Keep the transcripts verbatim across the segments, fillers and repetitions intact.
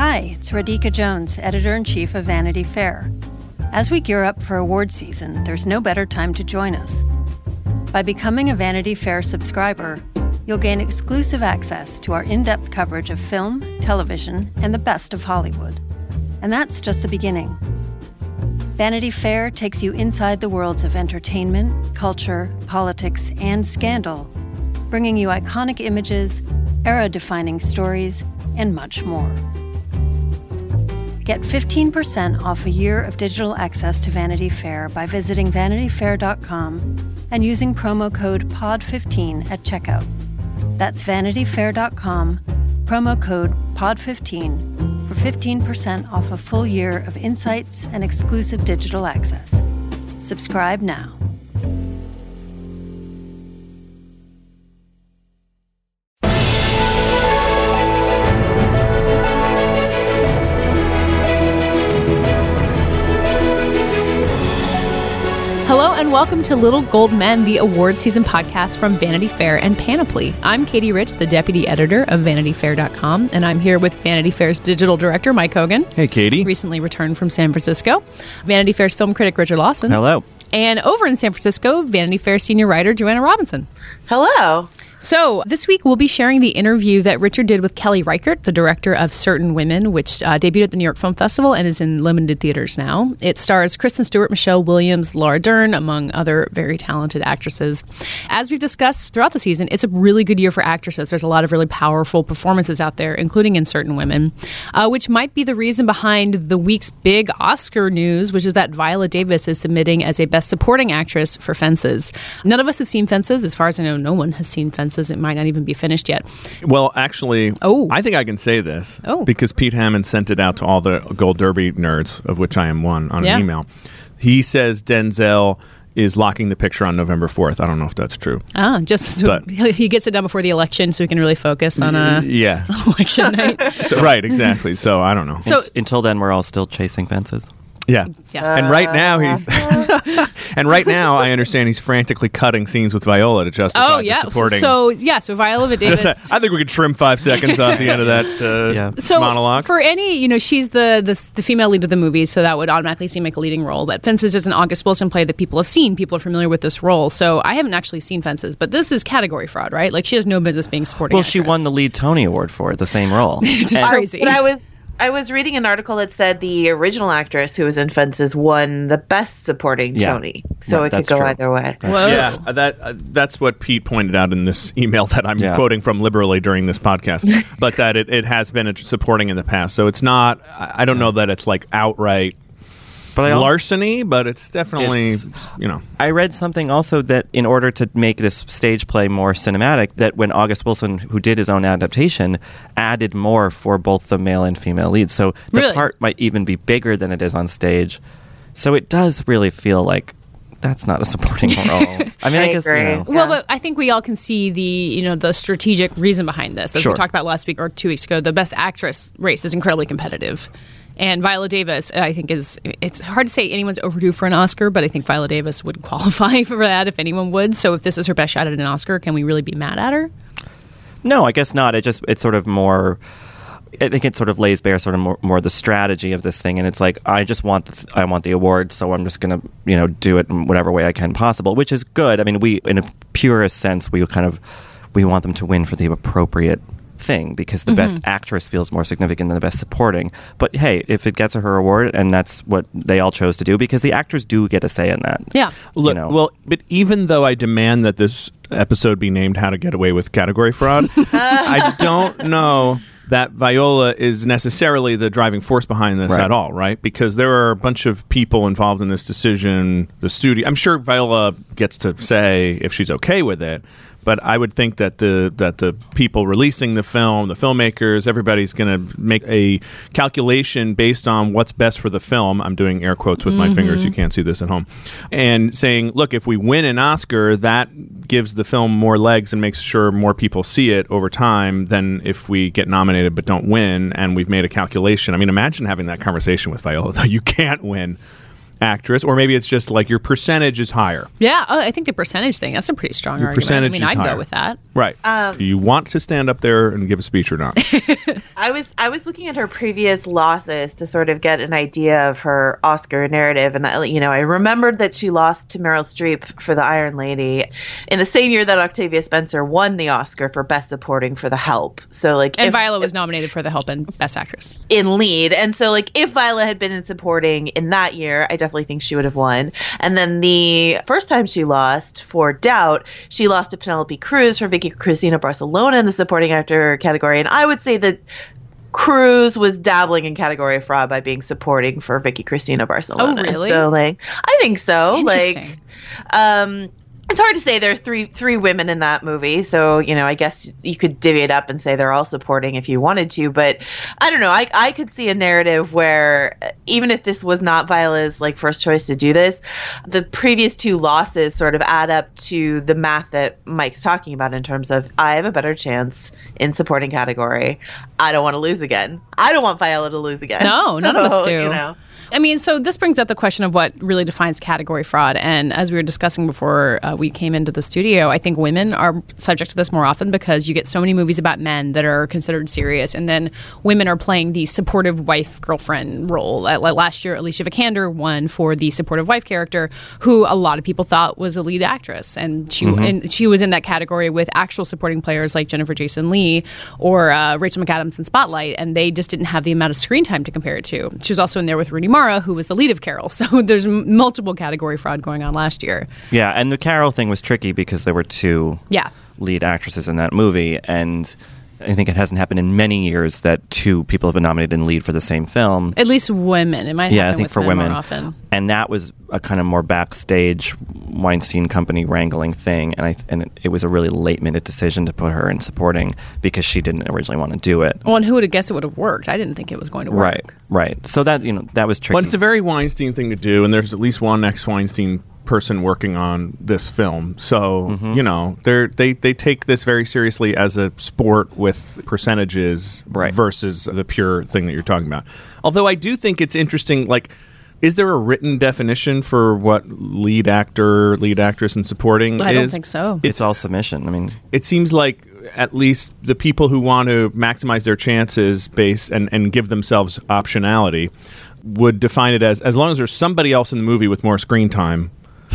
Hi, it's Radhika Jones, Editor-in-Chief of Vanity Fair. As we gear up for award season, there's no better time to join us. By becoming a Vanity Fair subscriber, you'll gain exclusive access to our in-depth coverage of film, television, and the best of Hollywood. And that's just the beginning. Vanity Fair takes you inside the worlds of entertainment, culture, politics, and scandal, bringing you iconic images, era-defining stories, and much more. Get fifteen percent off a year of digital access to Vanity Fair by visiting vanity fair dot com and using promo code P O D fifteen at checkout. That's vanity fair dot com, promo code P O D fifteen for fifteen percent off a full year of insights and exclusive digital access. Subscribe now. Hello and welcome to Little Gold Men, the award season podcast from Vanity Fair and Panoply. I'm Katie Rich, the deputy editor of vanity fair dot com, and I'm here with Vanity Fair's digital director, Mike Hogan. Hey, Katie. Recently returned from San Francisco. Vanity Fair's film critic, Richard Lawson. Hello. And over in San Francisco, Vanity Fair senior writer, Joanna Robinson. Hello. So this week, we'll be sharing the interview that Richard did with Kelly Reichardt, the director of Certain Women, which uh, debuted at the New York Film Festival and is in limited theaters now. It stars Kristen Stewart, Michelle Williams, Laura Dern, among other very talented actresses. As we've discussed throughout the season, it's a really good year for actresses. There's a lot of really powerful performances out there, including in Certain Women, uh, which might be the reason behind the week's big Oscar news, which is that Viola Davis is submitting as a Best Supporting Actress for Fences. None of us have seen Fences. As far as I know, no one has seen Fences. It might not even be finished yet. Well, actually, oh. I think I can say this oh. because Pete Hammond sent it out to all the Gold Derby nerds, of which I am one, on yeah. an email. He says Denzel is locking the picture on November fourth. I don't know if that's true. Ah, just so but, he gets it done before the election so he can really focus on a yeah. election night. So, right, exactly. So I don't know. So, Until then, we're all still chasing fences. Yeah. yeah. And right now he's and right now I understand he's frantically cutting scenes with Viola to justify oh, yeah. the supporting. So yeah, so Viola Davis. Just that, I think we could trim five seconds off the end of that uh, yeah. so monologue. For any, you know, she's the, the the female lead of the movie, so that would automatically seem like a leading role. But Fences is an August Wilson play that people have seen. People are familiar with this role. So I haven't actually seen Fences, but this is category fraud, right? Like she has no business being supporting. Well, actress. she won the lead Tony Award for it, the same role. It's just And, crazy. But I was I was reading an article that said the original actress who was in Fences won the Best Supporting Yeah. Tony, so No, it could that's go true. either way. Whoa. Yeah, uh, that uh, that's what Pete pointed out in this email that I'm Yeah. quoting from liberally during this podcast, but that it, it has been a supporting in the past. So it's not, I I don't know that it's like outright But I also, larceny, but it's definitely, It's- you know. I read something also that in order to make this stage play more cinematic, that when August Wilson, who did his own adaptation, added more for both the male and female leads. So the Really? part might even be bigger than it is on stage. So it does really feel like that's not a supporting role. I mean, I, I guess, agree. you know. Well, Yeah. but I think we all can see the, you know, the strategic reason behind this. As Sure. we talked about last week or two weeks ago, the Best Actress race is incredibly competitive. And Viola Davis, I think, is, it's hard to say anyone's overdue for an Oscar, but I think Viola Davis would qualify for that if anyone would. So if this is her best shot at an Oscar, can we really be mad at her? No, I guess not. It just, it's sort of more, I think it sort of lays bare sort of more, more the strategy of this thing. And it's like, I just want, the, I want the award, so I'm just going to, you know, do it in whatever way I can possible, which is good. I mean, we, in a purest sense, we kind of, we want them to win for the appropriate thing because the mm-hmm. best actress feels more significant than the best supporting. But hey, if it gets her award, and that's what they all chose to do, because the actors do get a say in that. Yeah. Look, you know. well, but even though I demand that this episode be named How to Get Away with Category Fraud, I don't know that Viola is necessarily the driving force behind this right. at all, right? Because there are a bunch of people involved in this decision. The studio, I'm sure Viola gets to say if she's okay with it, but I would think that the that the people releasing the film, the filmmakers, everybody's going to make a calculation based on what's best for the film. I'm doing air quotes with mm-hmm. my fingers. You can't see this at home. And saying, look, if we win an Oscar, that gives the film more legs and makes sure more people see it over time than if we get nominated but don't win, and we've made a calculation. I mean, imagine having that conversation with Viola, though. You can't win. actress, or maybe it's just like your percentage is higher. Yeah, oh, I think the percentage thing, that's a pretty strong Your argument. percentage I mean, is I'd higher. go with that. Right. Um, Do you want to stand up there and give a speech or not? I was I was looking at her previous losses to sort of get an idea of her Oscar narrative, and I, you know, I remembered that she lost to Meryl Streep for The Iron Lady in the same year that Octavia Spencer won the Oscar for Best Supporting for The Help. So like, And if, Viola was nominated for The Help and Best Actress. in lead, and so like if Viola had been in supporting in that year, I definitely think she would have won. And then the first time she lost for Doubt, she lost to Penelope Cruz for Vicky Cristina Barcelona in the supporting actor category, and I would say that Cruz was dabbling in category fraud by being supporting for Vicky Cristina Barcelona. Oh, really? So like, I think so. Like, Interesting. um, it's hard to say. There's three three women in that movie, so you know, I guess you could divvy it up and say they're all supporting if you wanted to. But I don't know. I I could see a narrative where even if this was not Viola's like first choice to do this, the previous two losses sort of add up to the math that Mike's talking about in terms of I have a better chance in supporting category. I don't want to lose again. I don't want Viola to lose again. No, none of us So, do. You know. I mean, so this brings up the question of what really defines category fraud. And as we were discussing before uh, we came into the studio, I think women are subject to this more often because you get so many movies about men that are considered serious, and then women are playing the supportive wife girlfriend role. Like last year, Alicia Vikander won for the supportive wife character, who a lot of people thought was a lead actress, and she Mm-hmm. and she was in that category with actual supporting players like Jennifer Jason Leigh or uh, Rachel McAdams in Spotlight, and they just didn't have the amount of screen time to compare it to. She was also in there with Rooney Mara, who was the lead of Carol. So there's m- multiple category fraud going on last year. Yeah, and the Carol thing was tricky because there were two Yeah. lead actresses in that movie, and I think it hasn't happened in many years that two people have been nominated in lead for the same film. At least women. It might Yeah, I happen think with for men women. more often. And that was a kind of more backstage Weinstein Company wrangling thing, and I and it, it was a really late minute decision to put her in supporting because she didn't originally want to do it. Well, and who would have guessed it would have worked? I didn't think it was going to work. Right, right. So that you know that was tricky. Well, it's a very Weinstein thing to do, and there's at least one ex-Weinstein person working on this film. So, Mm-hmm. you know, they they they take this very seriously as a sport with percentages Right. versus the pure thing that you're talking about. Although I do think it's interesting, like, is there a written definition for what lead actor, lead actress, and supporting I is? don't think so. it's all submission. I mean, It seems like at least the people who want to maximize their chances base and, and give themselves optionality would define it as as long as there's somebody else in the movie with more screen time,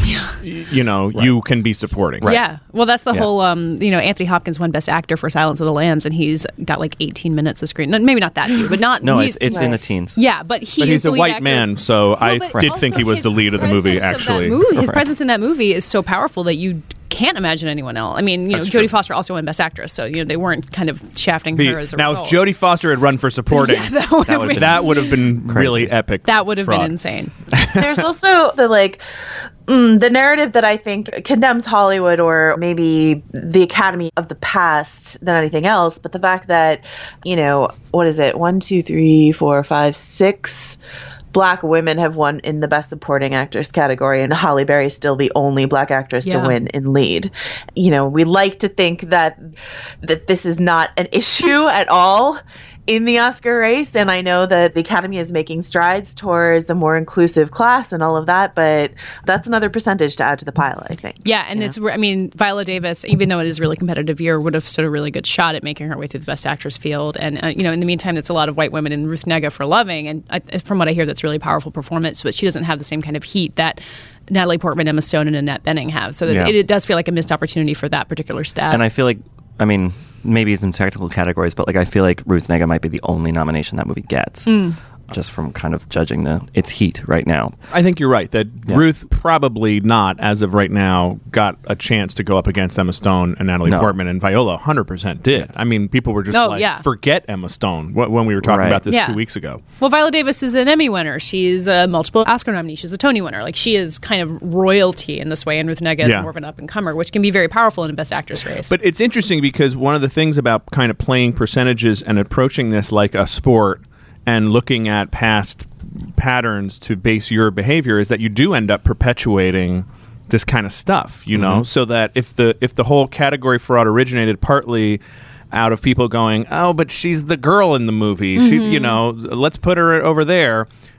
y- you know, you can be supporting. Yeah. Well, that's the Yeah. whole, um, you know, Anthony Hopkins won Best Actor for Silence of the Lambs, and he's got like eighteen minutes of screen. No, maybe not that few, but not. no, he's, it's it's in the teens. Yeah, but he But is he's the a lead white actor. man, so I but did also think he was his the lead of the movie, presence of actually. that movie- his Right. presence in that movie is so powerful that you can't imagine anyone else. I mean, you That's know, Jodie true. Foster also won Best Actress, so you know they weren't kind of shafting Be- her as a now, result. if Jodie Foster had run for supporting, Yeah, that would have would've been, been- that would have been really epic. that would have fraud. been insane. There's also the like mm, the narrative that I think condemns Hollywood or maybe the Academy of the past than anything else, but the fact that, you know, what is it? One, two, three, four, five, six Black women have won in the Best Supporting Actress category, and Halle Berry is still the only Black actress Yeah. to win in lead. You know, we like to think that that this is not an issue at all in the Oscar race, and I know that the Academy is making strides towards a more inclusive class and all of that, but that's another percentage to add to the pile, I think. Yeah, and it's, I mean, Viola Davis, even though it is a really competitive year, would have stood a really good shot at making her way through the Best Actress field. And, uh, you know, in the meantime, it's a lot of white women and Ruth Negga for Loving. And I, from what I hear, that's a really powerful performance, but she doesn't have the same kind of heat that Natalie Portman, Emma Stone, and Annette Bening have. So that Yeah. it, it does feel like a missed opportunity for that particular stat. And I feel like, I mean, maybe some technical categories, but like I feel like Ruth Negga might be the only nomination that movie gets. Just from kind of judging the its heat right now. I think you're right that Yeah. Ruth probably not, as of right now, got a chance to go up against Emma Stone and Natalie No. Portman, and Viola one hundred percent did. I mean, people were just Oh, like, yeah. forget Emma Stone wh- when we were talking Right. about this Yeah. two weeks ago. Well, Viola Davis is an Emmy winner. She's a multiple Oscar nominee. She's a Tony winner. Like, she is kind of royalty in this way, and Ruth Negga is Yeah. more of an up-and-comer, which can be very powerful in a Best Actress race. But it's interesting because one of the things about kind of playing percentages and approaching this like a sport and looking at past patterns to base your behavior is that you do end up perpetuating this kind of stuff, you know, so that if the if the whole category fraud originated partly out of people going, oh, but she's the girl in the movie, she, you know, let's put her over there.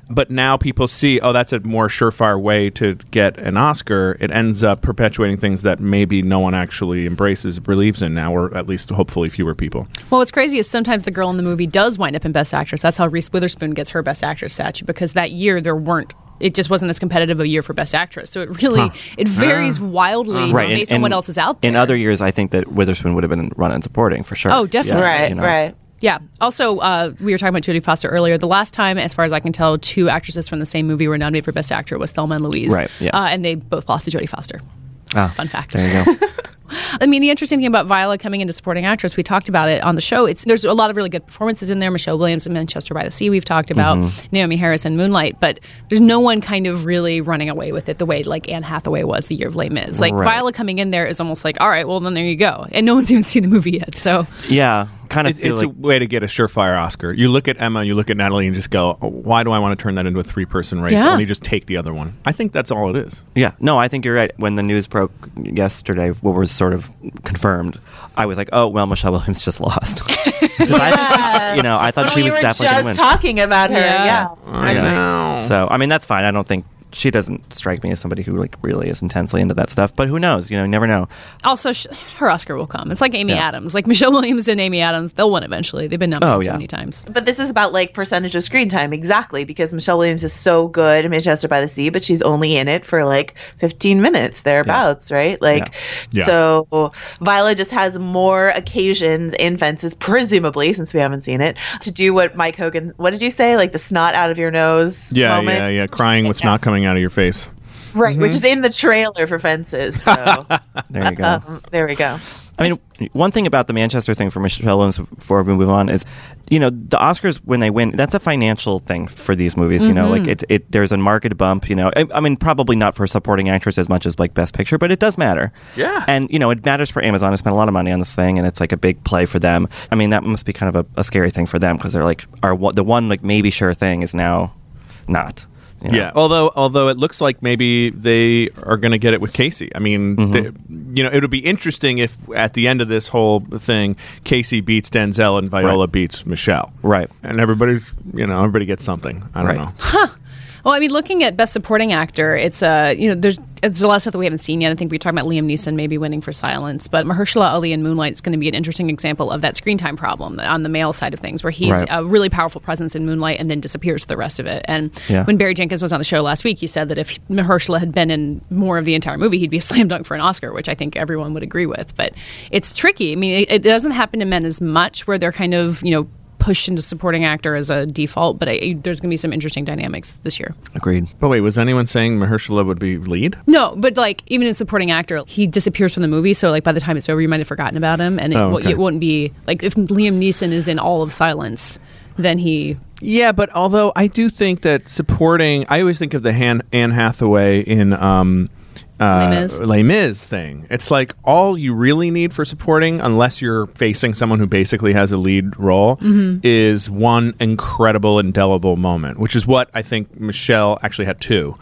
but now people see, oh, that's a more surefire way to get an Oscar. It ends up perpetuating things that maybe no one actually embraces, believes in now, or at least hopefully fewer people. Well, what's crazy is sometimes the girl in the movie does wind up in Best Actress. That's how Reese Witherspoon gets her Best Actress statue, because that year there weren't it just wasn't as competitive a year for Best Actress. So it really, huh. it varies uh, wildly uh, just right. based and, on what else is out there. In other years, I think that Witherspoon would have been run in supporting for sure. Oh, definitely. Yeah, right, you know. right. Yeah. Also, uh, we were talking about Jodie Foster earlier. The last time, as far as I can tell, two actresses from the same movie were nominated for Best Actor was Thelma and Louise. Right, yeah. Uh, and they both lost to Jodie Foster. Ah, Fun fact. There you go. I mean, the interesting thing about Viola coming into supporting actress, we talked about it on the show. It's there's a lot of really good performances in there. Michelle Williams in Manchester by the Sea, we've talked about. Mm-hmm. Naomi Harris in Moonlight. But there's no one kind of really running away with it the way like Anne Hathaway was the year of Les Mis. Like right. Viola coming in there is almost like, all right, well, then there you go. And no one's even seen the movie yet. So yeah. Kind of it, it's like, a way to get a surefire Oscar. You look at Emma, you look at Natalie, and just go, oh, why do I want to turn that into a three-person race? Yeah. Why don't you just take the other one? I think that's all it is. Yeah. No, I think you're right. When the news broke yesterday, what was sort of confirmed, I was like, oh, well, Michelle Williams just lost. Yeah. I, you know, I thought when she we was were definitely going to win. just talking about her. Yeah. yeah. I know. So, I mean, that's fine. I don't think she doesn't strike me as somebody who like really is intensely into that stuff, but who knows? You know, you never know. Also, sh- her Oscar will come. It's like Amy yeah. Adams, like Michelle Williams and Amy Adams. They'll win eventually. They've been nominated oh, too yeah. many times. But this is about like percentage of screen time, exactly, because Michelle Williams is so good in Manchester by the Sea, but she's only in it for like fifteen minutes thereabouts, yeah. right? Like, yeah. Yeah. so Viola just has more occasions in Fences, presumably, since we haven't seen it, to do what Mike Hogan. What did you say? Like the snot out of your nose. Yeah, moment? yeah, yeah. Crying with snot coming out of your face. Right, Mm-hmm. which is in the trailer for Fences. So there you go. Um, there we go. I mean, one thing about the Manchester thing for Michelle Williams before we move on is, you know, the Oscars when they win, that's a financial thing for these movies. Mm-hmm. You know, like it, it, there's a market bump. You know, I, I mean, probably not for supporting actress as much as like Best Picture, but it does matter. Yeah, and you know, it matters for Amazon to spend a lot of money on this thing, and it's like a big play for them. I mean, that must be kind of a, a scary thing for them because they're like, our the one like maybe sure thing is now not. You know? Yeah, although although it looks like maybe they are going to get it with Casey. I mean, Mm-hmm. they, you know, it would be interesting if at the end of this whole thing, Casey beats Denzel and Viola Right. beats Michelle. Right. And everybody's, you know, everybody gets something. I don't Right. know. Huh. Well, I mean, looking at Best Supporting Actor, it's uh, you know, there's there's a lot of stuff that we haven't seen yet. I think we were talking about Liam Neeson maybe winning for Silence, but Mahershala Ali in Moonlight is going to be an interesting example of that screen time problem on the male side of things, where he's Right. a really powerful presence in Moonlight and then disappears for the rest of it. And Yeah. when Barry Jenkins was on the show last week, he said that if Mahershala had been in more of the entire movie, he'd be a slam dunk for an Oscar, which I think everyone would agree with. But it's tricky. I mean, it, it doesn't happen to men as much, where they're kind of, you know, pushed into supporting actor as a default, but I, there's going to be some interesting dynamics this year. Agreed. But wait, was anyone saying Mahershala would be lead? No, but like even in supporting actor, he disappears from the movie, so like by the time it's over, you might have forgotten about him, and it, Oh, w- okay. it wouldn't be like if Liam Neeson is in all of Silence, then he. Yeah, but although I do think that supporting, I always think of the Han, Anne Hathaway in um, uh, Les Mis. Les Mis thing. It's like all you really need for supporting, unless you're facing someone who basically has a lead role, Mm-hmm. is one incredible, indelible moment, which is what I think Michelle actually had two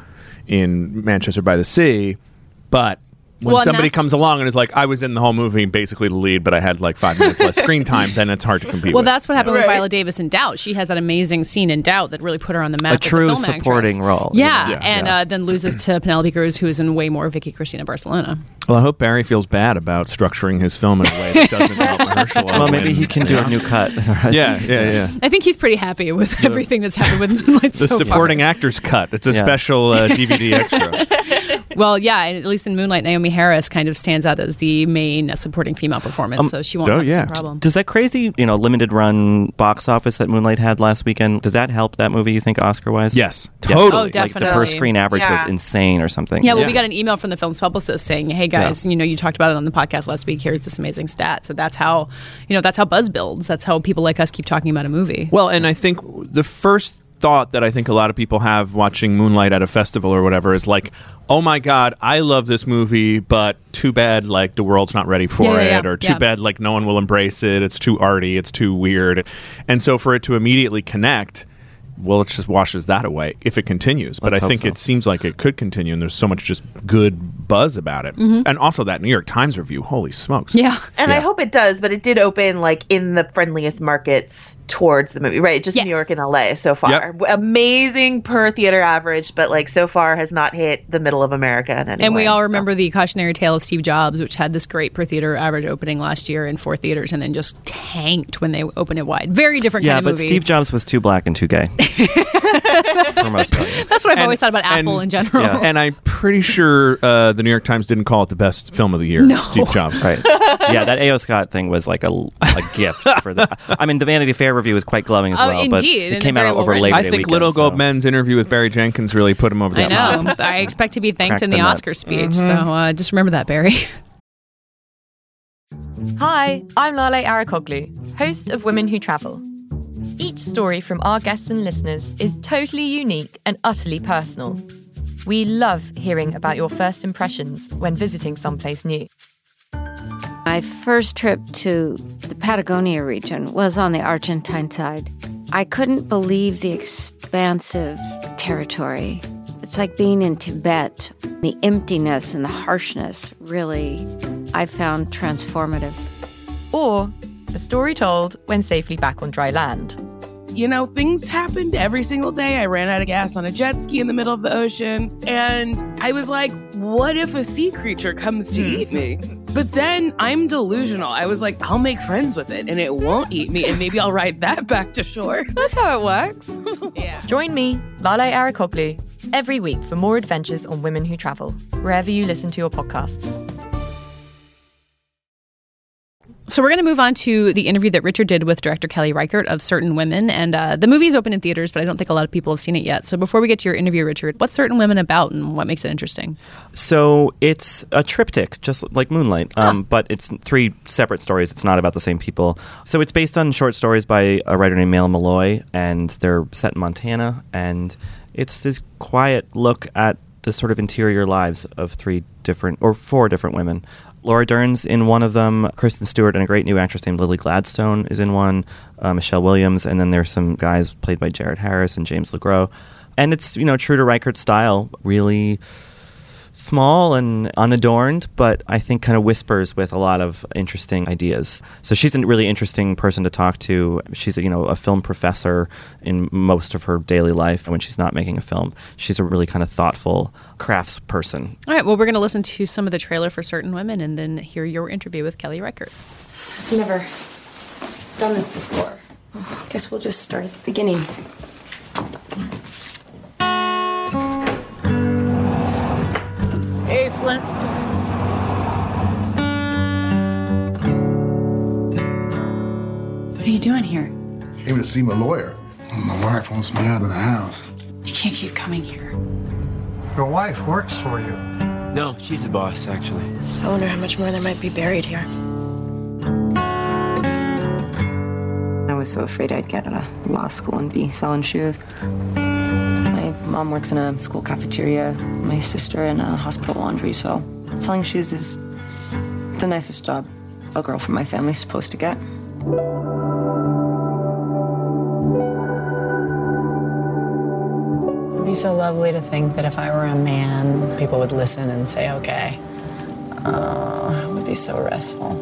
in Manchester by the Sea. But when Well, and somebody that's- comes along and is like, I was in the whole movie basically the lead, but I had like five minutes less screen time, then it's hard to compete Well, with. that's what happened Right. with Viola Davis in Doubt. She has that amazing scene in Doubt that really put her on the map. A as true film actress. supporting role. Yeah, Yeah, and yeah. Uh, then loses to Penelope Cruz, who is in way more Vicky Cristina Barcelona. Well, I hope Barry feels bad about structuring his film in a way that doesn't help Mahershala. Well, maybe win. he can do a new cut. Yeah, yeah, yeah. I think he's pretty happy with everything that's happened with Moonlight The so supporting far. actors cut. It's a Yeah. special uh, D V D extra. Well, yeah, and at least in Moonlight, Naomi Harris kind of stands out as the main supporting female performance, Um, so she won't oh, have the yeah. same problem. Does that crazy, you know, limited run box office that Moonlight had last weekend, does that help that movie, you think, Oscar-wise? Yes, Yeah. totally. Oh, Like the per definitely. screen average Yeah. was insane or something. Yeah, well, Yeah. we got an email from the film's publicist saying, "Hey guys, Yeah. you know, you talked about it on the podcast last week. Here's this amazing stat." So that's how, you know, that's how buzz builds. That's how people like us keep talking about a movie. Well, and I think the first thought that I think a lot of people have watching Moonlight at a festival or whatever is like, oh my God, I love this movie, but too bad like the world's not ready for Yeah, yeah, it, yeah. or too Yeah. bad like no one will embrace it. It's too arty. It's too weird. And so for it to immediately connect, well, it just washes that away if it continues. But Let's I hope think so. it seems like it could continue, and there's so much just good buzz about it. Mm-hmm. And also that New York Times review, holy smokes. Yeah. And yeah. I hope it does, but it did open like in the friendliest markets towards the movie, right? Just yes. New York and L A so far. Yep. Amazing per theater average, but like so far has not hit the middle of America in any And we way, all so. remember the cautionary tale of Steve Jobs, which had this great per theater average opening last year in four theaters and then just tanked when they opened it wide. Very different yeah, kind of but movie. Steve Jobs was too black and too gay. For most audience. That's what I've And- always thought about Apple and- in general. yeah. And I'm pretty sure uh, the New York Times didn't call it the best film of the year, No. Steve Jobs. Right. Yeah, that A O. Scott thing was like a, a gift for the. I mean, the Vanity Fair review was quite glowing as Oh, well, but indeed, it and came very out well over written. Labor I Day think weekend, Little so. Goldman's interview with Barry Jenkins really put him over the I top. know. I expect to be thanked Cracked in the the nut. Oscar speech. So uh, just remember that, Barry. Hi, I'm Lale Arakoglu, host of Women Who Travel. Each story from our guests and listeners is totally unique and utterly personal. We love hearing about your first impressions when visiting someplace new. My first trip to the Patagonia region was on the Argentine side. I couldn't believe the expansive territory. It's like being in Tibet. The emptiness and the harshness really, I found transformative. Or a story told when safely back on dry land. You know, things happened every single day. I ran out of gas on a jet ski in the middle of the ocean. And I was like, what if a sea creature comes to eat me? But then I'm delusional. I was like, I'll make friends with it and it won't eat me. And maybe I'll ride that back to shore. That's how it works. Yeah. Join me, Lale Arakoglu, every week for more adventures on Women Who Travel, wherever you listen to your podcasts. So we're going to move on to the interview that Richard did with director Kelly Reichardt of Certain Women. And uh, the movie is open in theaters, but I don't think a lot of people have seen it yet. So before we get to your interview, Richard, what's Certain Women about and what makes it interesting? So it's a triptych, just like Moonlight, um, Ah. but it's three separate stories. It's not about the same people. So it's based on short stories by a writer named Mail Malloy, and they're set in Montana. And it's this quiet look at the sort of interior lives of three different, or four different women. Laura Dern's in one of them, Kristen Stewart, and a great new actress named Lily Gladstone is in one, uh, Michelle Williams, and then there's some guys played by Jared Harris and James LeGros. And it's, you know, true to Reichardt's style, really small and unadorned, but I think kind of whispers with a lot of interesting ideas. So she's a really interesting person to talk to. She's a, you know, a film professor in most of her daily life when she's not making a film. She's a really kind of thoughtful crafts person. All right, well, we're going to listen to some of the trailer for Certain Women and then hear your interview with Kelly Reichardt. I've never done this before. Guess we'll just start at the beginning. Hey, Flint. What are you doing here? Came to see my lawyer. My wife wants me out of the house. You can't keep coming here. Your wife works for you. No, she's the boss, actually. I wonder how much more there might be buried here. I was so afraid I'd get out of law school and be selling shoes. My mom works in a school cafeteria, my sister in a hospital laundry, so selling shoes is the nicest job a girl from my family's supposed to get. It'd be so lovely to think that if I were a man, people would listen and say, okay. Oh, it would be so restful.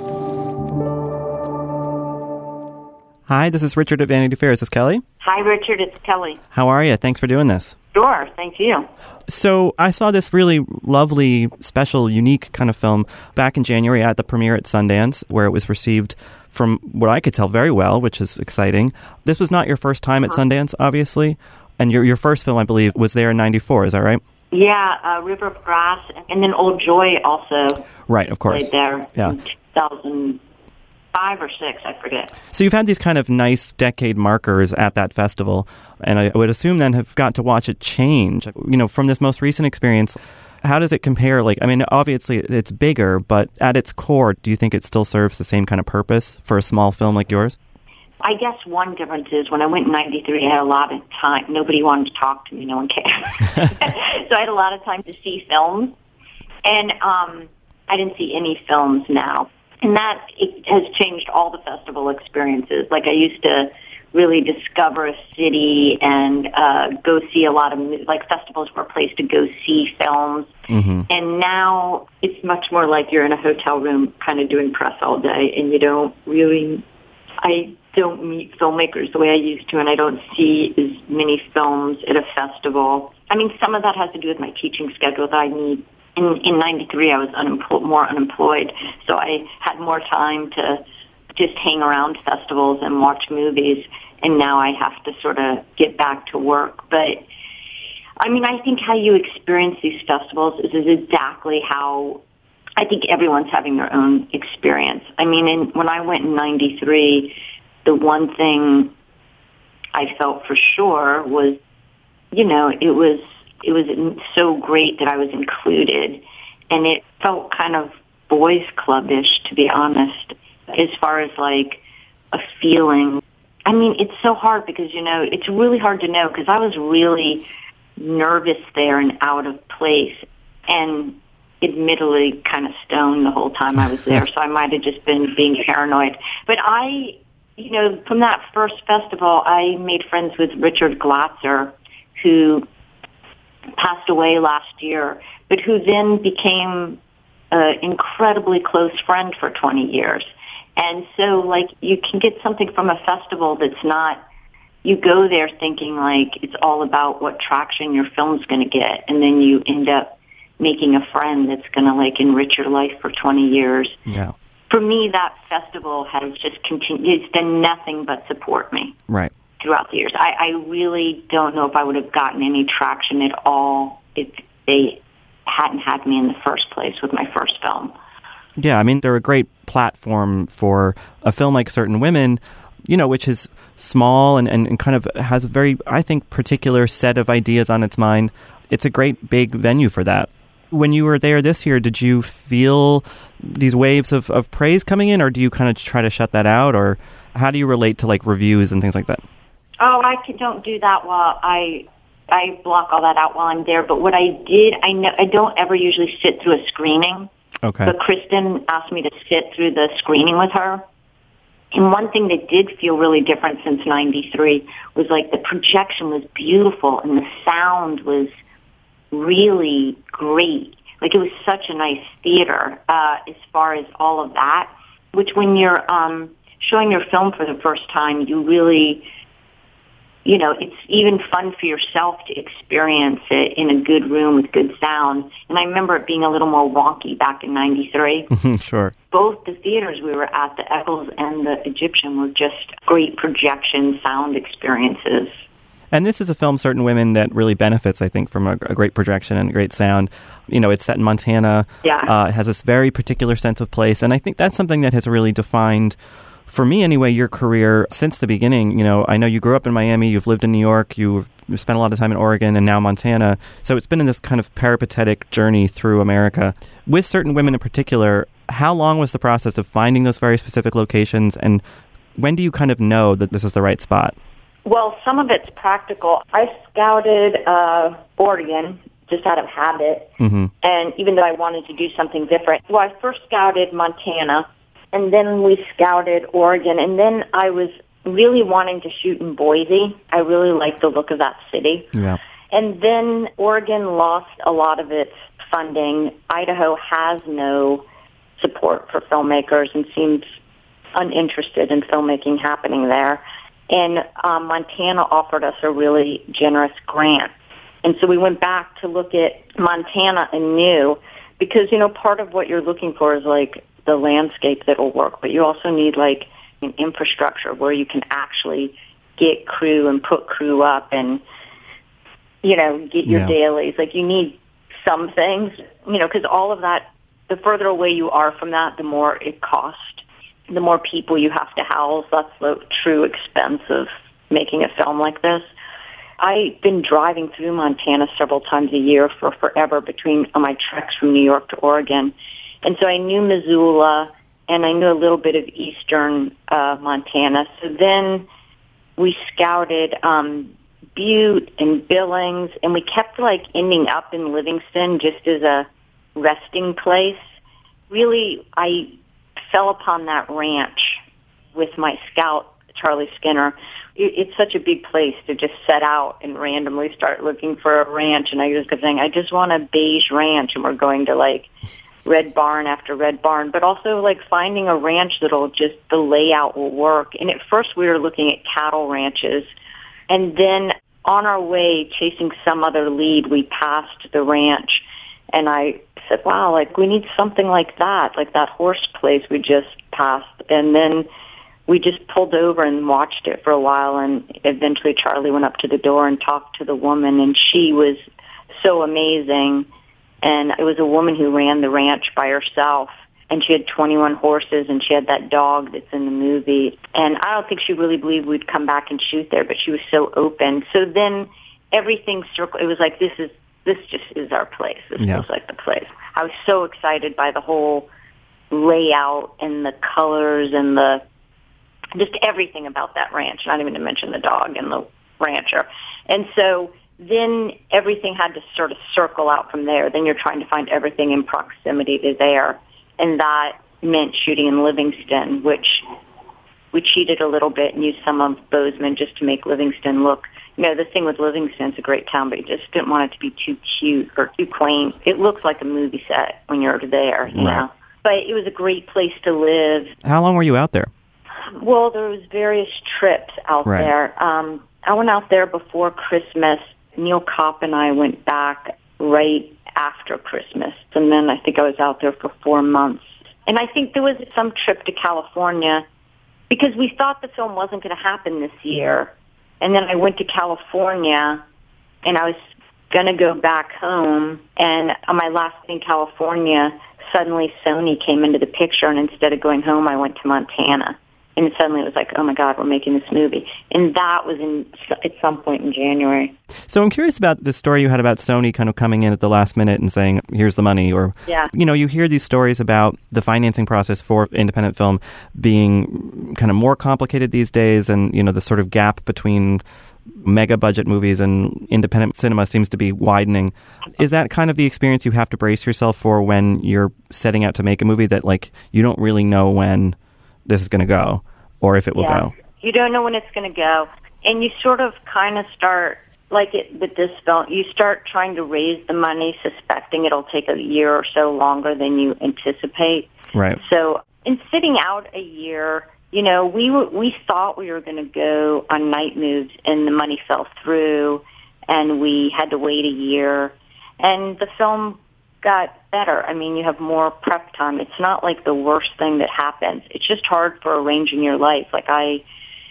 Hi, this is Richard at Vanity Fair. Is this Kelly? Hi, Richard. It's Kelly. How are you? Thanks for doing this. Sure. Thank you. So I saw this really lovely, special, unique kind of film back in January at the premiere at Sundance, where it was received from what I could tell very well, which is exciting. This was not your first time at Sundance, obviously, and your your first film, I believe, was there in ninety-four. Is that right? Yeah, uh, River of Grass, and then Old Joy also. Right, of course. Played there Yeah. in two thousand five or six, I forget. So you've had these kind of nice decade markers at that festival, and I would assume then have got to watch it change. You know, from this most recent experience, how does it compare? Like, I mean, obviously it's bigger, but at its core, do you think it still serves the same kind of purpose for a small film like yours? I guess one difference is when I went in ninety-three, I had a lot of time. Nobody wanted to talk to me. No one cared. So I had a lot of time to see films. And um, I didn't see any films now. And that it has changed all the festival experiences. Like I used to really discover a city and uh, go see a lot of, like, festivals were a place to go see films. Mm-hmm. And now it's much more like you're in a hotel room kind of doing press all day, and you don't really, I don't meet filmmakers the way I used to, and I don't see as many films at a festival. I mean, some of that has to do with my teaching schedule that I need. In, in ninety-three, I was unempl- more unemployed, so I had more time to just hang around festivals and watch movies, and now I have to sort of get back to work. But, I mean, I think how you experience these festivals is, is exactly how I think everyone's having their own experience. I mean, in, when I went in ninety-three, the one thing I felt for sure was, you know, it was it was so great that I was included, and it felt kind of boys clubbish, to be honest, as far as like a feeling. I mean, it's so hard because, you know, it's really hard to know because I was really nervous there and out of place, and admittedly kind of stoned the whole time I was there, so I might have just been being paranoid. But I, you know, from that first festival, I made friends with Richard Glatzer, who passed away last year, but who then became an incredibly close friend for twenty years. And so, like, you can get something from a festival that's not, you go there thinking, like, it's all about what traction your film's going to get, and then you end up making a friend that's going to, like, enrich your life for twenty years. Yeah. For me, that festival has just continued, it's done nothing but support me. Right. Throughout the years. I, I really don't know if I would have gotten any traction at all if they hadn't had me in the first place with my first film. Yeah, I mean, they're a great platform for a film like Certain Women, you know, which is small and, and, and kind of has a very, I think, particular set of ideas on its mind. It's a great big venue for that. When you were there this year, did you feel these waves of, of praise coming in, or do you kind of try to shut that out, or how do you relate to, like, reviews and things like that? Oh, I can, don't do that while I I block all that out while I'm there. But what I did, I know I don't ever usually sit through a screening. Okay. But Kristen asked me to sit through the screening with her. And one thing that did feel really different since ninety-three was, like, the projection was beautiful and the sound was really great. Like, it was such a nice theater uh, as far as all of that, which when you're um, showing your film for the first time, you really... You know, it's even fun for yourself to experience it in a good room with good sound. And I remember it being a little more wonky back in ninety-three. Sure. Both the theaters we were at, the Eccles and the Egyptian, were just great projection sound experiences. And this is a film, Certain Women, that really benefits, I think, from a, a great projection and a great sound. You know, it's set in Montana. Yeah. Uh, it has this very particular sense of place. And I think that's something that has really defined, for me anyway, your career since the beginning. You know, I know you grew up in Miami, you've lived in New York, you've spent a lot of time in Oregon, and now Montana. So it's been in this kind of peripatetic journey through America. With Certain Women in particular, how long was the process of finding those very specific locations, and when do you kind of know that this is the right spot? Well, some of it's practical. I scouted uh, Oregon just out of habit, mm-hmm. and even though I wanted to do something different. Well, I first scouted Montana, and then we scouted Oregon, and then I was really wanting to shoot in Boise. I really liked the look of that city. Yeah. And then Oregon lost a lot of its funding. Idaho has no support for filmmakers and seems uninterested in filmmaking happening there. And um, Montana offered us a really generous grant. And so we went back to look at Montana anew because, you know, part of what you're looking for is, like, the landscape that'll work, but you also need, like, an infrastructure where you can actually get crew and put crew up and, you know, get your yeah. dailies. Like, you need some things, you know, because all of that, the further away you are from that, the more it costs. The more people you have to house, that's the true expense of making a film like this. I've been driving through Montana several times a year for forever between my treks from New York to Oregon. And so I knew Missoula, and I knew a little bit of eastern uh, Montana. So then we scouted um, Butte and Billings, and we kept, like, ending up in Livingston just as a resting place. Really, I fell upon that ranch with my scout Charlie Skinner. It, it's such a big place to just set out and randomly start looking for a ranch. And I just kept saying, I just want a beige ranch. And we're going to like red barn after red barn, but also like finding a ranch that'll just, the layout will work. And at first we were looking at cattle ranches. And then on our way chasing some other lead, we passed the ranch. And I said, wow, like we need something like that, like that horse place we just passed. And then we just pulled over and watched it for a while. And eventually Charlie went up to the door and talked to the woman. And she was so amazing. And it was a woman who ran the ranch by herself. And she had twenty-one horses, and she had that dog that's in the movie. And I don't think she really believed we'd come back and shoot there, but she was so open. So then everything circled. It was like, this is, this just is our place. This Yeah. feels like the place. I was so excited by the whole layout and the colors and the, just everything about that ranch, not even to mention the dog and the rancher. And so then everything had to sort of circle out from there. Then you're trying to find everything in proximity to there. And that meant shooting in Livingston, which we cheated a little bit and used some of Bozeman just to make Livingston look, you know, the thing with Livingston, it's a great town, but you just didn't want it to be too cute or too quaint. It looks like a movie set when you're there, you Right. know. But it was a great place to live. How long were you out there? Well, there was various trips out Right. there. Um, I went out there before Christmas. Neil Kopp and I went back right after Christmas. And then I think I was out there for four months. And I think there was some trip to California because we thought the film wasn't going to happen this year. And then I went to California and I was going to go back home. And on my last day in California, suddenly Sony came into the picture. And instead of going home, I went to Montana. And suddenly it was like, oh, my God, we're making this movie. And that was in at some point in January. So I'm curious about the story you had about Sony kind of coming in at the last minute and saying, here's the money. Or, yeah. you know, you hear these stories about the financing process for independent film being kind of more complicated these days. And, you know, the sort of gap between mega budget movies and independent cinema seems to be widening. Is that kind of the experience you have to brace yourself for when you're setting out to make a movie, that like you don't really know when this is going to go or if it will yeah. go? You don't know when it's going to go. And you sort of kind of start, like it with this film, you start trying to raise the money, suspecting it'll take a year or so longer than you anticipate. Right. So in sitting out a year, you know, we were, we thought we were going to go on night moves, and the money fell through, and we had to wait a year. And the film got better. I mean, you have more prep time. It's not like the worst thing that happens. It's just hard for arranging your life. Like I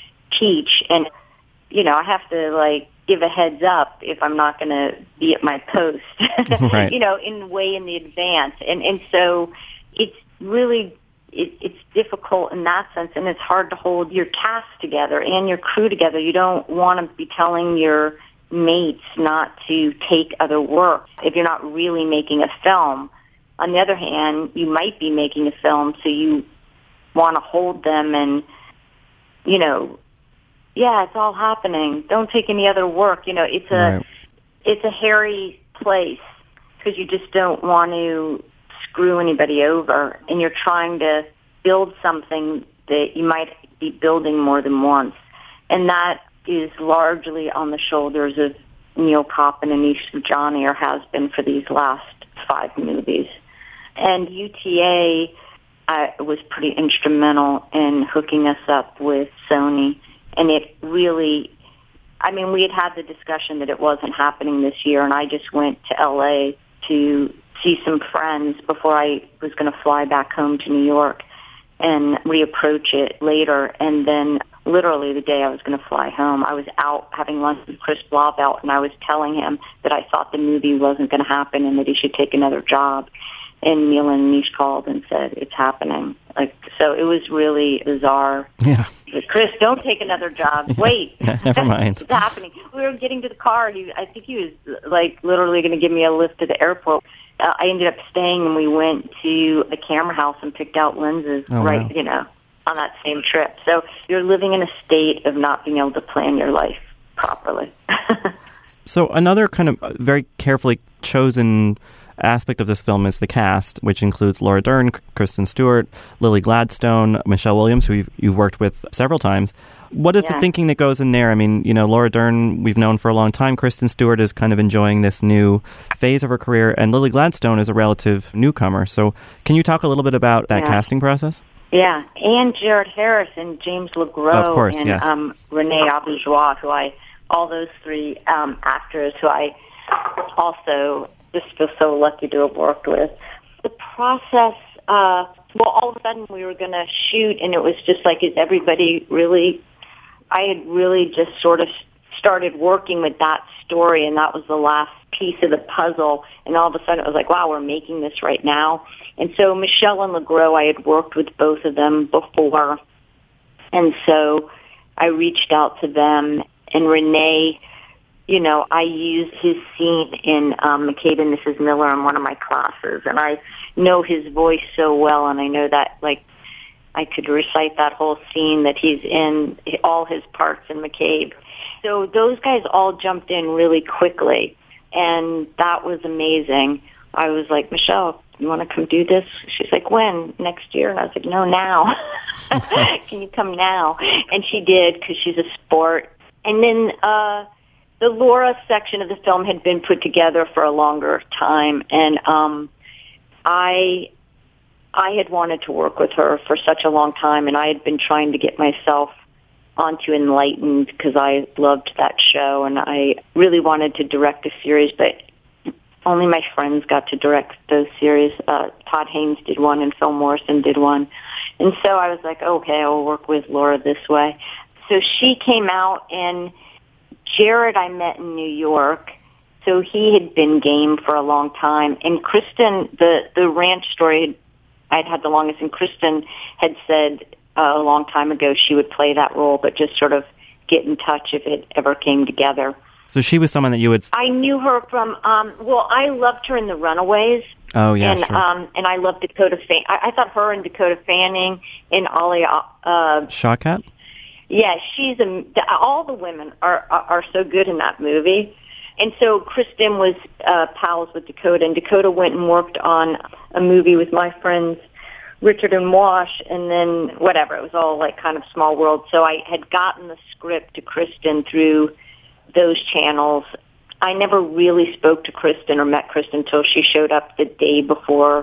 teach, and you know, I have to like give a heads up if I'm not going to be at my post, right. you know, in way in the advance. And and so it's really it, it's difficult in that sense, and it's hard to hold your cast together and your crew together. You don't want to be telling your mates not to take other work if you're not really making a film. On the other hand, you might be making a film, so you want to hold them and, you know, yeah, it's all happening. Don't take any other work. You know, it's a Right. it's a hairy place because you just don't want to screw anybody over, and you're trying to build something that you might be building more than once, and that is largely on the shoulders of Neil Kopp and Anish Johnny, or has been for these last five movies. And U T A uh, was pretty instrumental in hooking us up with Sony. And it really, I mean, we had had the discussion that it wasn't happening this year, and I just went to L A to see some friends before I was going to fly back home to New York and reapproach it later. And then literally the day I was going to fly home, I was out having lunch with Chris Blauvelt, and I was telling him that I thought the movie wasn't going to happen and that he should take another job. And Neil and Anish called and said, it's happening. Like, so it was really bizarre. Yeah. Chris, don't take another job. Wait. Never mind. It's happening. We were getting to the car, and he, I think he was, like, literally going to give me a lift to the airport. Uh, I ended up staying, and we went to the camera house and picked out lenses, oh, right, wow. you know, on that same trip. So you're living in a state of not being able to plan your life properly. So another kind of very carefully chosen aspect of this film is the cast, which includes Laura Dern, Kristen Stewart, Lily Gladstone, Michelle Williams, who you've, you've worked with several times. What is Yeah. the thinking that goes in there? I mean, you know, Laura Dern, we've known for a long time. Kristen Stewart is kind of enjoying this new phase of her career, and Lily Gladstone is a relative newcomer. So can you talk a little bit about that Yeah. casting process? Yeah, and Jared Harris and James LeGros Of course, and yes. um, Renee Auberjois, who I, all those three um, actors who I also just feel so lucky to have worked with. The process, uh, well, all of a sudden we were going to shoot, and it was just like, is everybody really, I had really just sort of started working with that story, and that was the last piece of the puzzle, and all of a sudden it was like, wow, we're making this right now. And so Michelle and LeGros, I had worked with both of them before, and so I reached out to them, and Renee, you know, I used his scene in um, McCabe and Missus Miller in one of my classes, and I know his voice so well, and I know that, like, I could recite that whole scene that he's in, all his parts in McCabe. So those guys all jumped in really quickly, and that was amazing. I was like, Michelle, you want to come do this? She's like, when? Next year? And I was like, no, now. Can you come now? And she did, because she's a sport. And then uh, the Laura section of the film had been put together for a longer time, and um, I... I had wanted to work with her for such a long time, and I had been trying to get myself onto Enlightened because I loved that show, and I really wanted to direct a series, but only my friends got to direct those series. Uh, Todd Haynes did one, and Phil Morrison did one. And so I was like, okay, I'll work with Laura this way. So she came out, and Jared I met in New York, so he had been game for a long time. And Kristen, the, the ranch story had I'd had the longest, and Kristen had said uh, a long time ago she would play that role, but just sort of get in touch if it ever came together. So she was someone that you would... I knew her from, um, well, I loved her in The Runaways. Oh, yeah, and, sure. Um, and I loved Dakota Fanning. I, I thought her and Dakota Fanning and Ollie... Uh, Shawkat? Yeah, she's a, all the women are, are are so good in that movie. And so Kristen was uh, pals with Dakota, and Dakota went and worked on a movie with my friends Richard and Wash, and then whatever. It was all like kind of small world. So I had gotten the script to Kristen through those channels. I never really spoke to Kristen or met Kristen until she showed up the day before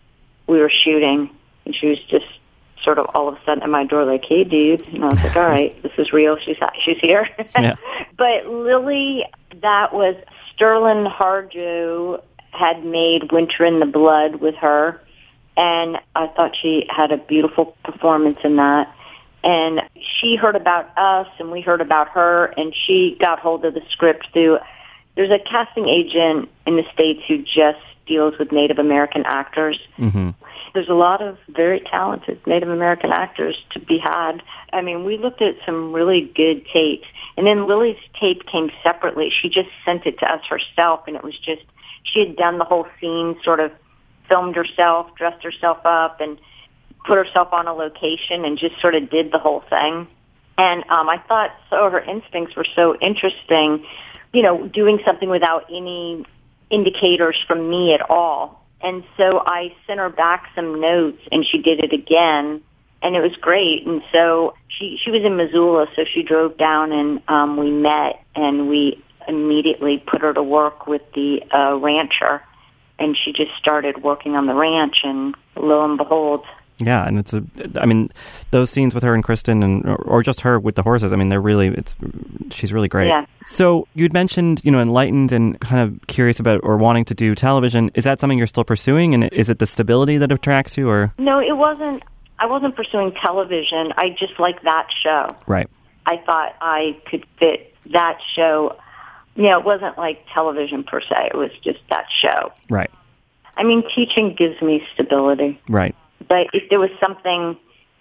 we were shooting, and she was just sort of all of a sudden at my door like, hey, dude. And I was like, all right, this is real. She's she's here. Yeah. But Lily, that was Sterling Harjo had made Winter in the Blood with her, and I thought she had a beautiful performance in that. And she heard about us, and we heard about her, and she got hold of the script through, there's a casting agent in the States who just deals with Native American actors. Mm-hmm. There's a lot of very talented Native American actors to be had. I mean, we looked at some really good tapes. And then Lily's tape came separately. She just sent it to us herself, and it was just, she had done the whole scene, sort of filmed herself, dressed herself up, and put herself on a location and just sort of did the whole thing. And um, I thought so her instincts were so interesting, you know, doing something without any indicators from me at all. And so I sent her back some notes, and she did it again, and it was great. And so she she was in Missoula, so she drove down, and um, we met, and we immediately put her to work with the uh, rancher, and she just started working on the ranch, and lo and behold. Yeah, and it's a, I mean, those scenes with her and Kristen, and or, or just her with the horses, I mean, they're really, it's, she's really great. Yeah. So you'd mentioned, you know, Enlightened and kind of curious about or wanting to do television. Is that something you're still pursuing, and is it the stability that attracts you, or? No, it wasn't. I wasn't pursuing television. I just liked that show. Right. I thought I could fit that show. You know, it wasn't like television per se. It was just that show. Right. I mean, teaching gives me stability. Right. But if there was something,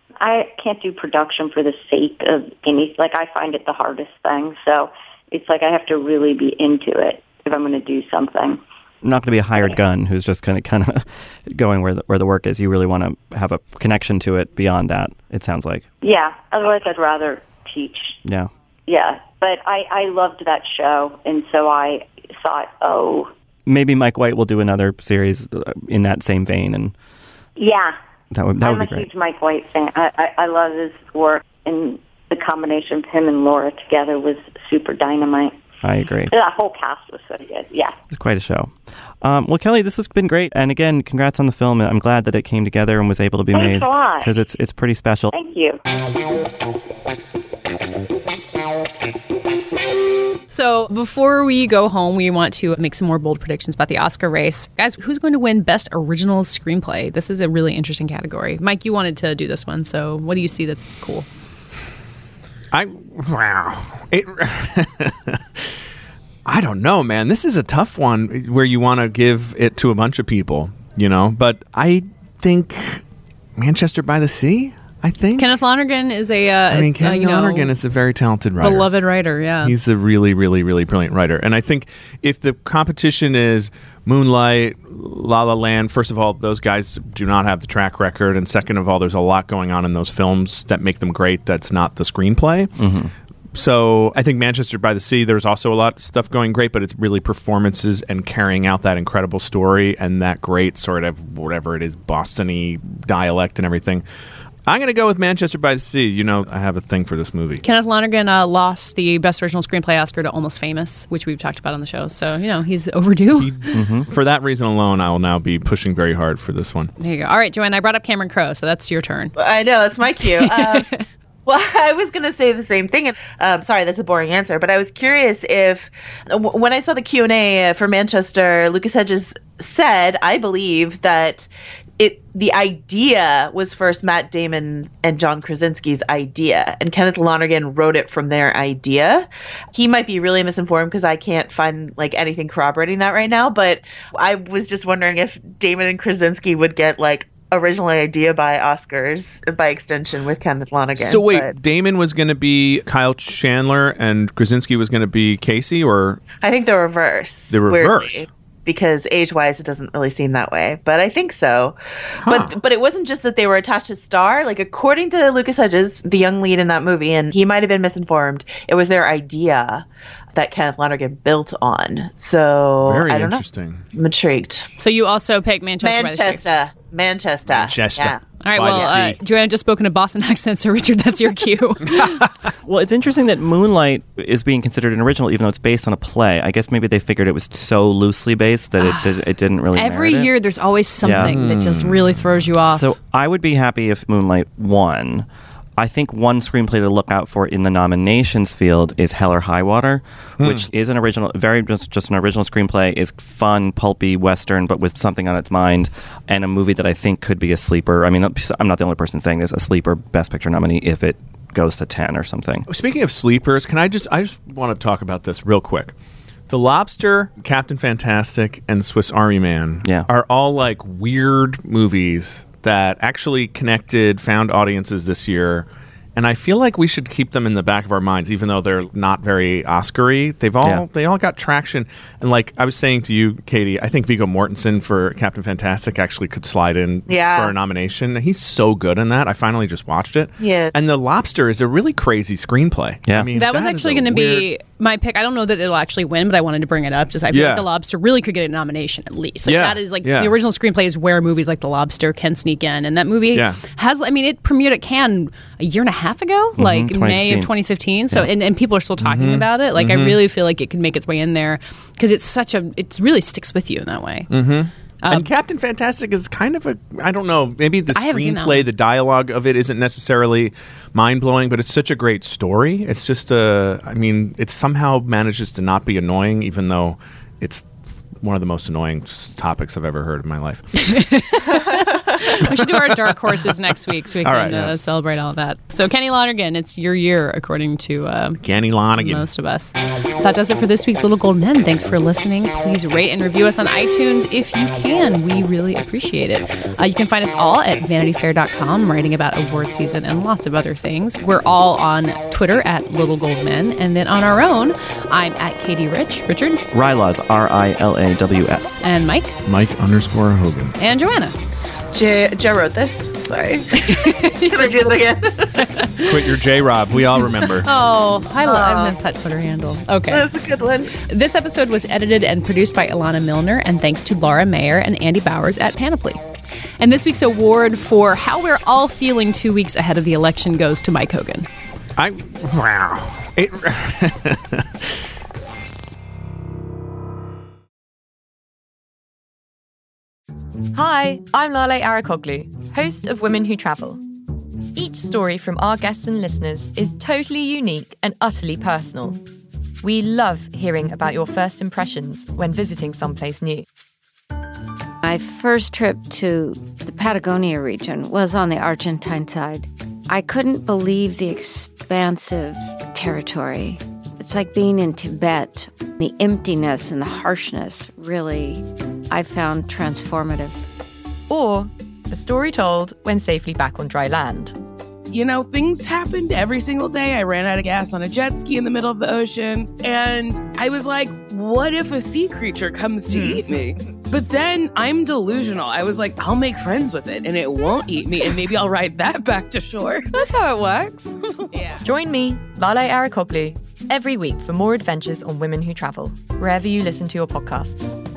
I can't do production for the sake of any, like I find it the hardest thing. So it's like I have to really be into it if I'm going to do something. Not going to be a hired gun who's just kind of kind of going where the, where the work is. You really want to have a connection to it beyond that, it sounds like. Yeah. Otherwise, I'd rather teach. Yeah. Yeah. But I, I loved that show. And so I thought, oh, maybe Mike White will do another series in that same vein, and Yeah. that would that I'm would be a great. huge Mike White fan. I, I, I love his work, and the combination of him and Laura together was super dynamite. I agree. That whole cast was so good. Yeah. It's quite a show. Um, well, Kelly, this has been great, and again, congrats on the film. I'm glad that it came together and was able to be Thanks made a lot. because it's it's pretty special. Thank you. So before we go home, we want to make some more bold predictions about the Oscar race. Guys, who's going to win Best Original Screenplay? This is a really interesting category. Mike, you wanted to do this one, so what do you see that's cool? I wow. It, I don't know, man. This is a tough one where you want to give it to a bunch of people, you know. But I think Manchester by the Sea. I think Kenneth Lonergan is a. Uh, I mean, uh, Kenneth you know, Lonergan is a very talented writer, beloved writer. Yeah, he's a really, really, really brilliant writer. And I think if the competition is Moonlight, La La Land, first of all, those guys do not have the track record, and second of all, there's a lot going on in those films that make them great. That's not the screenplay. Mm-hmm. So I think Manchester by the Sea, there's also a lot of stuff going great, but it's really performances and carrying out that incredible story and that great sort of whatever it is, Boston-y dialect and everything. I'm going to go with Manchester by the Sea. You know, I have a thing for this movie. Kenneth Lonergan uh, lost the Best Original Screenplay Oscar to Almost Famous, which we've talked about on the show. So, you know, he's overdue. He, mm-hmm. For that reason alone, I will now be pushing very hard for this one. There you go. All right, Joanne, I brought up Cameron Crowe, so that's your turn. I know, that's my cue. Um, well, I was going to say the same thing. Um, sorry, that's a boring answer, but I was curious if, w- when I saw the Q and A for Manchester, Lucas Hedges said, I believe, that it the idea was first Matt Damon and John Krasinski's idea, and Kenneth Lonergan wrote it from their idea. He might be really misinformed because I can't find like anything corroborating that right now, but I was just wondering if Damon and Krasinski would get like original idea by Oscars by extension with Kenneth Lonergan. So wait, but Damon was going to be Kyle Chandler and Krasinski was going to be Casey, or I think the reverse. The reverse. Weirdly, because age-wise, it doesn't really seem that way, but I think so. Huh. But but it wasn't just that they were attached to star. Like according to Lucas Hedges, the young lead in that movie, and he might have been misinformed, it was their idea that Kenneth Lonergan built on. So very I don't interesting. know. I'm intrigued. So you also pick Manchester. by the Sea. Manchester, Manchester, Manchester. Yeah. All right, By well, the uh, sea. Joanne just spoken a Boston accent, so Richard, that's your cue. Well, it's interesting that Moonlight is being considered an original, even though it's based on a play. I guess maybe they figured it was so loosely based that it did, it didn't really. Every merit it. year, there's always something Yeah. that just really throws you off. So I would be happy if Moonlight won. I think one screenplay to look out for in the nominations field is Hell or High Water, Hmm. which is an original, very just, just an original screenplay. Is fun, pulpy Western, but with something on its mind, and a movie that I think could be a sleeper. I mean, I'm not the only person saying this. A sleeper Best Picture nominee if it goes to ten or something. Speaking of sleepers, can I just I just want to talk about this real quick. The Lobster, Captain Fantastic, and Swiss Army Man Yeah. are all like weird movies that actually connected, found audiences this year. And I feel like we should keep them in the back of our minds, even though they're not very Oscar-y. They've all Yeah. they all got traction. And like I was saying to you, Katie, I think Viggo Mortensen for Captain Fantastic actually could slide in Yeah. for a nomination. He's so good in that. I finally just watched it. Yes. And The Lobster is a really crazy screenplay. Yeah. I mean, that was is actually a going to weird- be my pick. I don't know that it'll actually win, but I wanted to bring it up. Just I feel Yeah. like The Lobster really could get a nomination at least. Like Yeah. that is like Yeah. the original screenplay is where movies like The Lobster can sneak in, and that movie Yeah. has. I mean, it premiered at Cannes a year and a half ago, like May twenty fifteen. of twenty fifteen. So Yeah. and, and people are still talking Mm-hmm. about it. Like I really feel like it could make its way in there because it's such a. It really sticks with you in that way. Mm-hmm. And Captain Fantastic is kind of a, I don't know, maybe the I haven't seen that screenplay, one. the dialogue of it isn't necessarily mind-blowing, but it's such a great story. It's just a, I mean, it somehow manages to not be annoying, even though it's one of the most annoying s- topics I've ever heard in my life. We should do our dark horses next week so we All can right, yeah. uh, celebrate all of that. So Kenny Lonergan, it's your year according to uh, Kenny Lonergan. most of us. That does it for this week's Little Gold Men. Thanks for listening. Please rate and review us on iTunes if you can. We really appreciate it. Uh, you can find us all at vanity fair dot com, writing about award season and lots of other things. We're all on Twitter at Little Gold Men, and then on our own, I'm at Katie Rich, Richard, Rylaws, R I L A W S. and Mike, Mike underscore Hogan. and Joanna. Jay, Jay wrote this. Sorry. Can I do that again? Quit your J-Rob. We all remember. Oh, I love Aw. I miss that Twitter handle. Okay. That was a good one. This episode was edited and produced by Ilana Milner, and thanks to Laura Mayer and Andy Bowers at Panoply. And this week's award for how we're all feeling two weeks ahead of the election goes to Mike Hogan. I wow. It, Hi, I'm Lale Arikoglu, host of Women Who Travel. Each story from our guests and listeners is totally unique and utterly personal. We love hearing about your first impressions when visiting someplace new. My first trip to the Patagonia region was on the Argentine side. I couldn't believe the expansive territory. It's like being in Tibet. The emptiness and the harshness really, I found transformative. Or a story told when safely back on dry land. You know, things happened every single day. I ran out of gas on a jet ski in the middle of the ocean. And I was like, what if a sea creature comes to eat me? But then I'm delusional. I was like, I'll make friends with it and it won't eat me. And maybe I'll ride that back to shore. That's how it works. Yeah. Join me, Lale Arikoglu, every week for more adventures on Women Who Travel, wherever you listen to your podcasts.